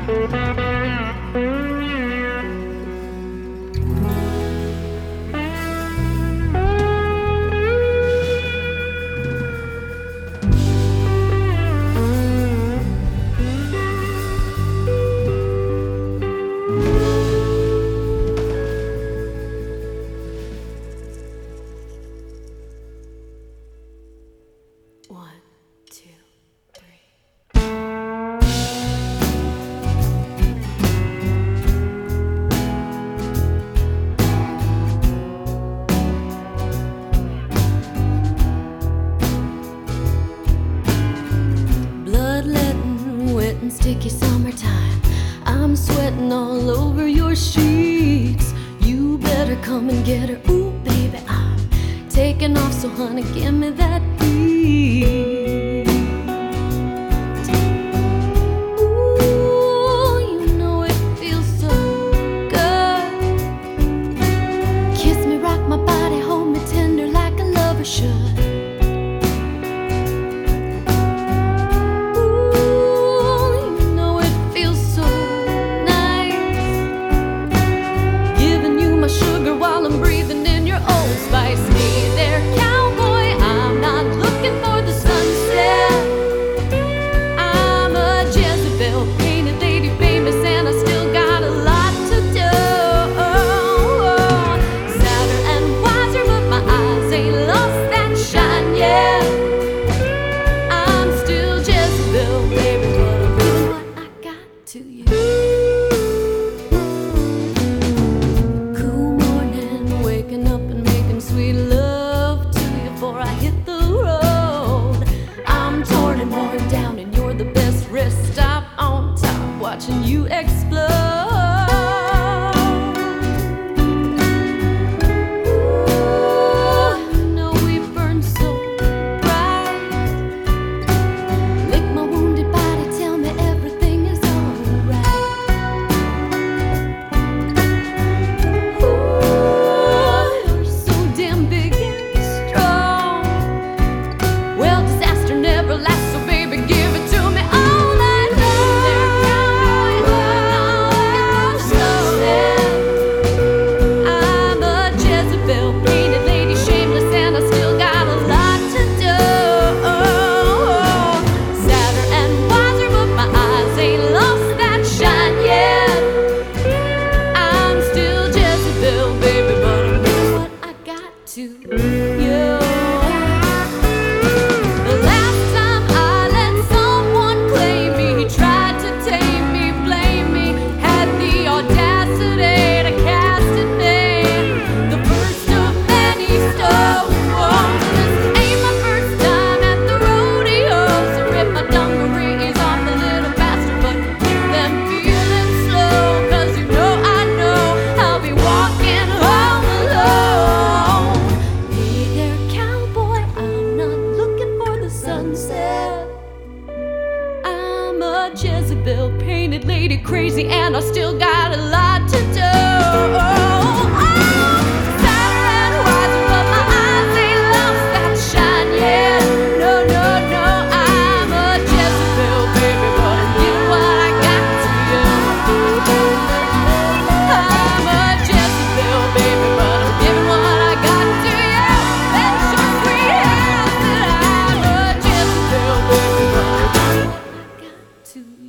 One, two, three. Bloodletting, wet and sticky summertime. I'm sweating all over your sheets. You better come and get her. Ooh, baby, I'm taking off, so honey, give me that beat. Ooh, you know it feels so good. Kiss me, rock my body, hold me tender like a lover should. Sugar while I'm breathing in your old spice. Hey there, cowboy, I'm not looking for the sunset. I'm a Jezebel, painted lady famous, and I still got a lot to do. Sadder and wiser, but my eyes ain't lost that shine yet. I'm still Jezebel, baby, but I'm giving what I got to you. Sweet love to you before I hit the road. I'm torn and worn down, and you're the best rest stop on top, watching you explode. Ooh, you know we burn so bright. Lick my wounded body, tell me everything is alright. To you. The last time I let someone claim me, he tried to tame me, blame me, had the audacity to cast at me the first of many stones. This ain't my first time at the rodeo, so rip my dungarees off a little faster, but keep them feeling slow, 'cause you know I know I'll be walking home alone. I'm a Jezebel, painted lady crazy, and I still got a lot to do. Sadder and wiser, but my eyes ain't lost that shine yet. No, no, no, I'm a Jezebel, baby, but I'm giving what I got to you. I'm a Jezebel, baby, but I'm giving what I got to you. That's your sweet ass that I'm a Jezebel, baby, but I'm giving what I got to you.